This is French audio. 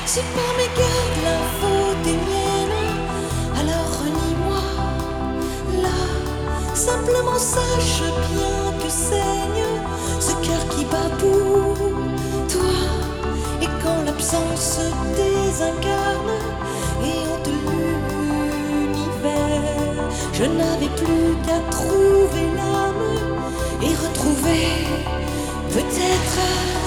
Si par mégarde l'info des miennes, alors renie-moi là. Simplement sache bien que saigne ce cœur qui bat pour toi. Et quand l'absence se désincarne et hante l'univers, je n'avais plus qu'à trouver l'âme et retrouver peut-être